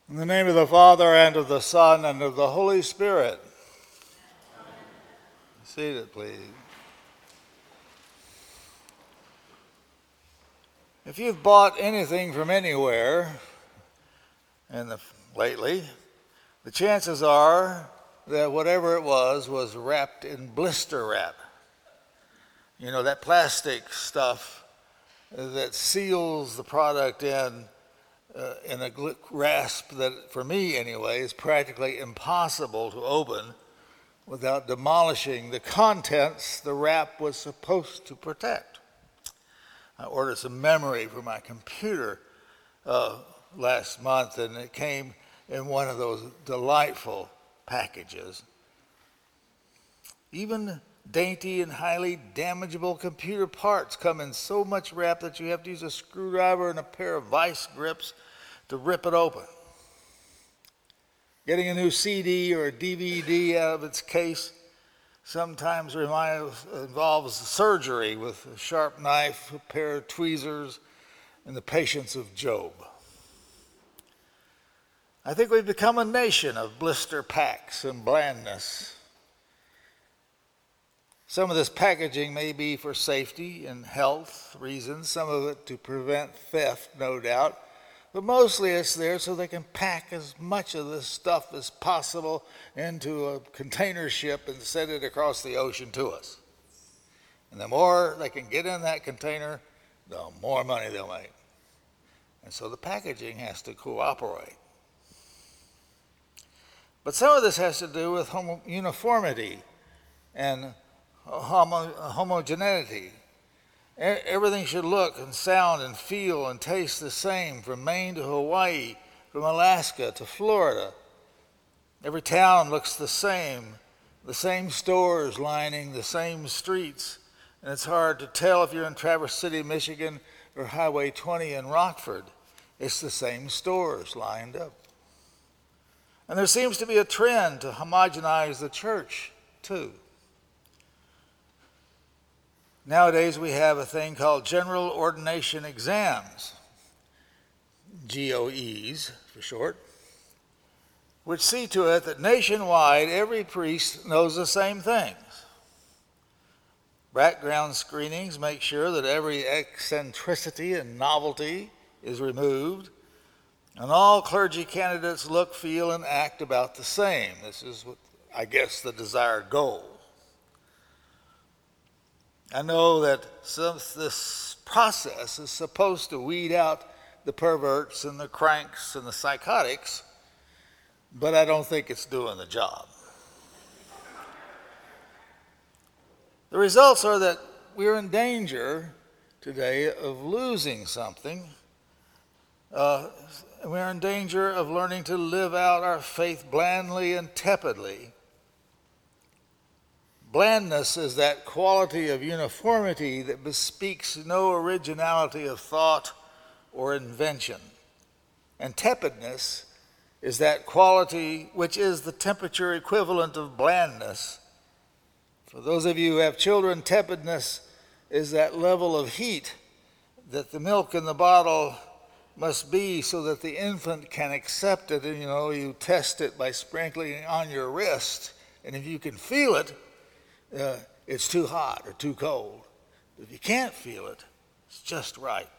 In the name of the Father, and of the Son, and of the Holy Spirit. Amen. Seated, please. If you've bought anything from anywhere lately, the chances are that whatever it was wrapped in blister wrap. You know, that plastic stuff that seals the product in a grasp that, for me anyway, is practically impossible to open without demolishing the contents the wrap was supposed to protect. I ordered some memory for my computer last month, and it came in one of those delightful packages. Even dainty and highly damageable computer parts come in so much wrap that you have to use a screwdriver and a pair of vice grips to rip it open. Getting a new CD or a DVD out of its case sometimes involves surgery with a sharp knife, a pair of tweezers, and the patience of Job. I think we've become a nation of blister packs and blandness. Some of this packaging may be for safety and health reasons, some of it to prevent theft, no doubt, but mostly it's there so they can pack as much of this stuff as possible into a container ship and send it across the ocean to us. And the more they can get in that container, the more money they'll make. And so the packaging has to cooperate. But some of this has to do with uniformity and homogeneity. Everything should look and sound and feel and taste the same from Maine to Hawaii, from Alaska to Florida. Every town looks the same stores lining the same streets, and it's hard to tell if you're in Traverse City, Michigan, or Highway 20 in Rockford. It's the same stores lined up. And there seems to be a trend to homogenize the church, too. Nowadays, we have a thing called General Ordination Exams, GOEs for short, which see to it that nationwide every priest knows the same things. Background screenings make sure that every eccentricity and novelty is removed, and all clergy candidates look, feel, and act about the same. This is what I guess the desired goal. I know that this process is supposed to weed out the perverts and the cranks and the psychotics, but I don't think it's doing the job. The results are that we're in danger today of losing something. We're in danger of learning to live out our faith blandly and tepidly. Blandness is that quality of uniformity that bespeaks no originality of thought or invention. And tepidness is that quality which is the temperature equivalent of blandness. For those of you who have children, tepidness is that level of heat that the milk in the bottle must be so that the infant can accept it. And you test it by sprinkling it on your wrist, and if you can feel it, it's too hot or too cold. If you can't feel it, it's just right.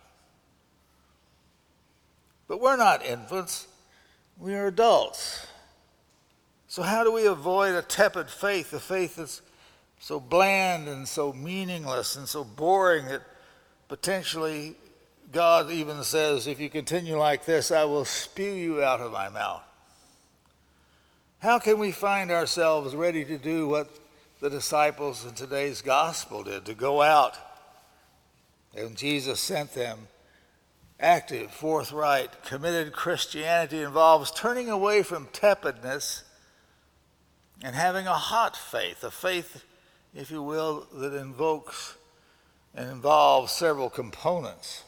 But we're not infants. We are adults. So how do we avoid a tepid faith, a faith that's so bland and so meaningless and so boring that potentially God even says, if you continue like this, I will spew you out of my mouth? How can we find ourselves ready to do what the disciples in today's gospel did, to go out? And Jesus sent them. Active, forthright, committed Christianity involves turning away from tepidness and having a hot faith, a faith, if you will, that invokes and involves several components.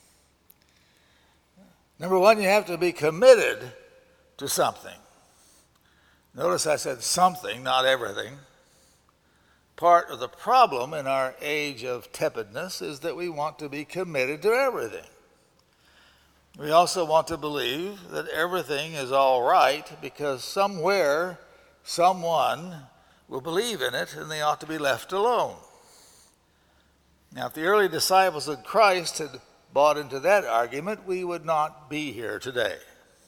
Number one, you have to be committed to something. Notice I said something, not everything. Part of the problem in our age of tepidness is that we want to be committed to everything. We also want to believe that everything is all right because somewhere, someone will believe in it and they ought to be left alone. Now, if the early disciples of Christ had bought into that argument, we would not be here today.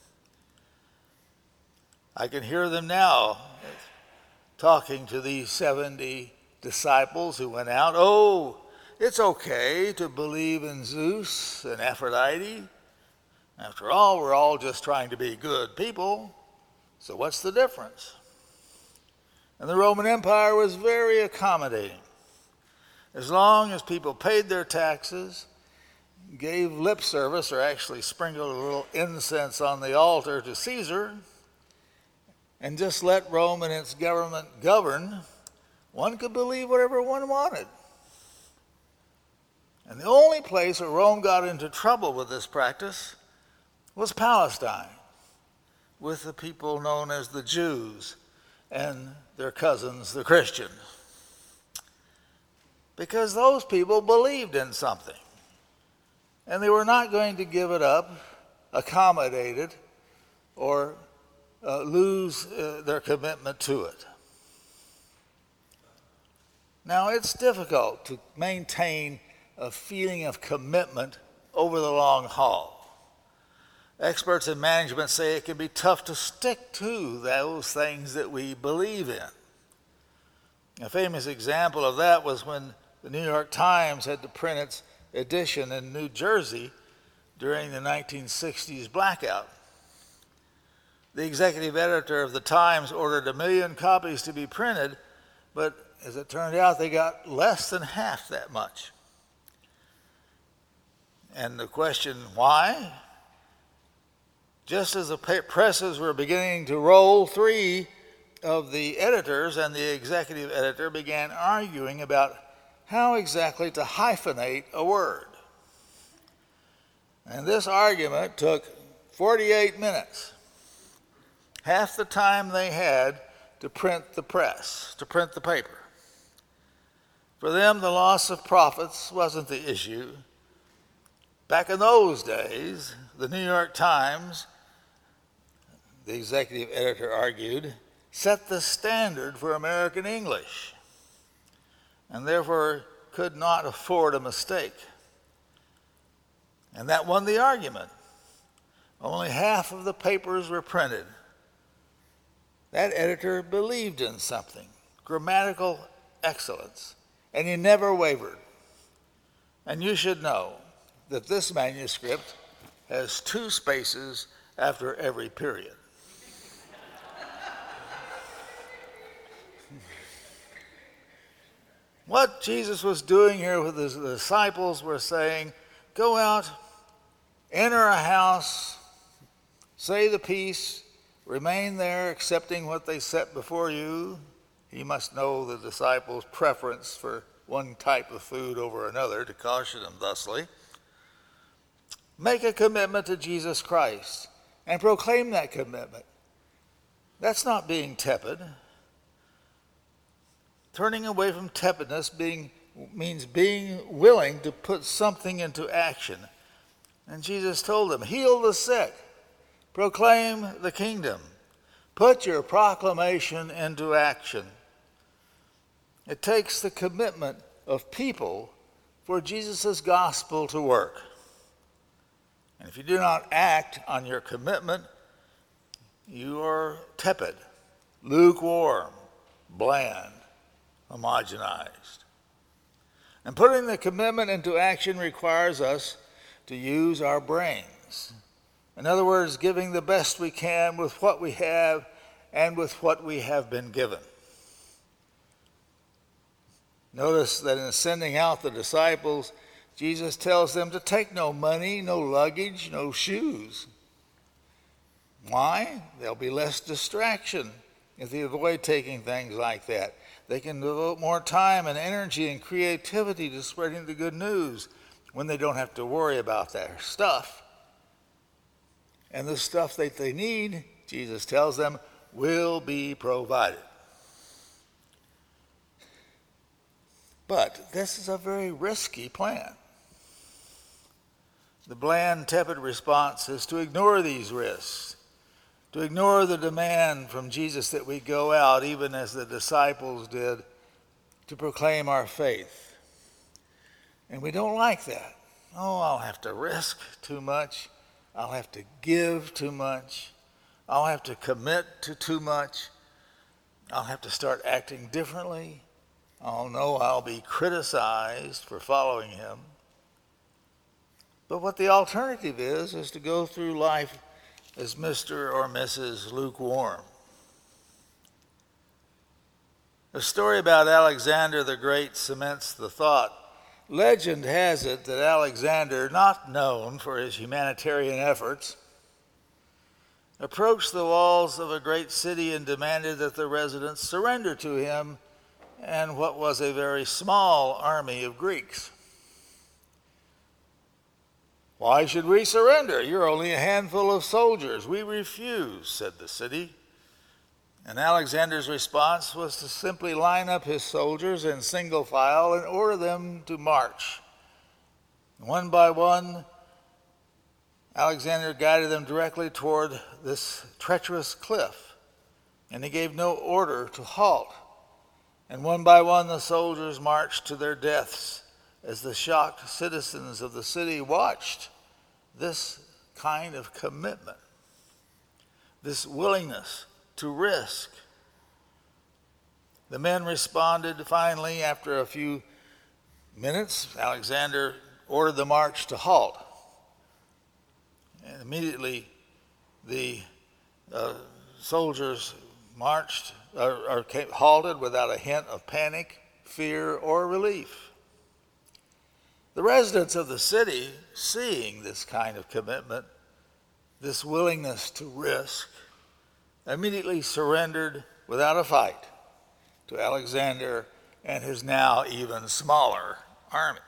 I can hear them now talking to these 70 disciples who went out. Oh, it's okay to believe in Zeus and Aphrodite. After all, we're all just trying to be good people. So what's the difference? And the Roman Empire was very accommodating. As long as people paid their taxes, gave lip service, or actually sprinkled a little incense on the altar to Caesar, and just let Rome and its government govern, one could believe whatever one wanted. And the only place where Rome got into trouble with this practice was Palestine, with the people known as the Jews and their cousins, the Christians. Because those people believed in something, and they were not going to give it up, accommodate it, or lose their commitment to it. Now, it's difficult to maintain a feeling of commitment over the long haul. Experts in management say it can be tough to stick to those things that we believe in. A famous example of that was when the New York Times had to print its edition in New Jersey during the 1960s blackout. The executive editor of the Times ordered 1 million copies to be printed, but as it turned out, they got less than half that much. And the question, why? Just as the presses were beginning to roll, 3 of the editors and the executive editor began arguing about how exactly to hyphenate a word. And this argument took 48 minutes, half the time they had to print the press, to print the paper. For them, the loss of profits wasn't the issue. Back in those days, the New York Times, the executive editor argued, set the standard for American English, and therefore could not afford a mistake. And that won the argument. Only half of the papers were printed. That editor believed in something, grammatical excellence, and he never wavered. And you should know that this manuscript has 2 spaces after every period. What Jesus was doing here with his disciples were saying, go out, enter a house, say the peace, remain there accepting what they set before you. He must know the disciples' preference for one type of food over another to caution them thusly. Make a commitment to Jesus Christ and proclaim that commitment. That's not being tepid. Turning away from tepidness means being willing to put something into action. And Jesus told them, heal the sick, proclaim the kingdom, put your proclamation into action. It takes the commitment of people for Jesus' gospel to work. And if you do not act on your commitment, you are tepid, lukewarm, bland, homogenized. And putting the commitment into action requires us to use our brains. In other words, giving the best we can with what we have and with what we have been given. Notice that in sending out the disciples, Jesus tells them to take no money, no luggage, no shoes. Why? There'll be less distraction if they avoid taking things like that. They can devote more time and energy and creativity to spreading the good news when they don't have to worry about their stuff. And the stuff that they need, Jesus tells them, will be provided. But this is a very risky plan. The bland, tepid response is to ignore these risks, to ignore the demand from Jesus that we go out, even as the disciples did, to proclaim our faith. And we don't like that. Oh, I'll have to risk too much. I'll have to give too much. I'll have to commit to too much. I'll have to start acting differently. I'll know I'll be criticized for following him. But what the alternative is to go through life as Mr. or Mrs. Lukewarm. A story about Alexander the Great cements the thought. Legend has it that Alexander, not known for his humanitarian efforts, approached the walls of a great city and demanded that the residents surrender to him and what was a very small army of Greeks. "Why should we surrender? You're only a handful of soldiers. We refuse," said the city. And Alexander's response was to simply line up his soldiers in single file and order them to march. One by one, Alexander guided them directly toward this treacherous cliff, and he gave no order to halt. And one by one, the soldiers marched to their deaths as the shocked citizens of the city watched this kind of commitment, this willingness to risk. The men responded finally after a few minutes. Alexander ordered the march to halt. And immediately the soldiers marched or halted without a hint of panic, fear, or relief. The residents of the city, seeing this kind of commitment, this willingness to risk, immediately surrendered without a fight to Alexander and his now even smaller army.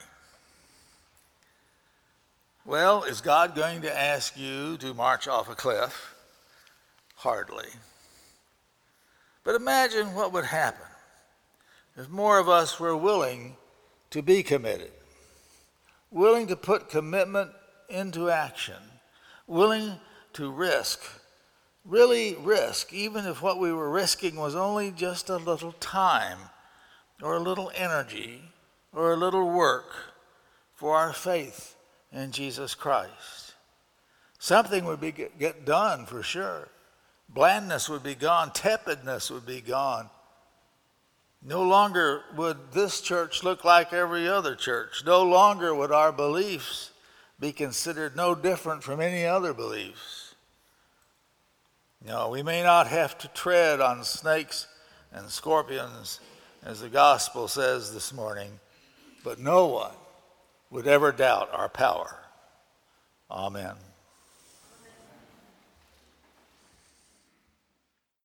Well, is God going to ask you to march off a cliff? Hardly. But imagine what would happen if more of us were willing to be committed, willing to put commitment into action, willing to risk, really risk, even if what we were risking was only just a little time or a little energy or a little work for our faith in Jesus Christ. Something would get done for sure. Blandness would be gone. Tepidness would be gone. No longer would this church look like every other church. No longer would our beliefs be considered no different from any other beliefs. No, we may not have to tread on snakes and scorpions, as the gospel says this morning, but no one would ever doubt our power. Amen.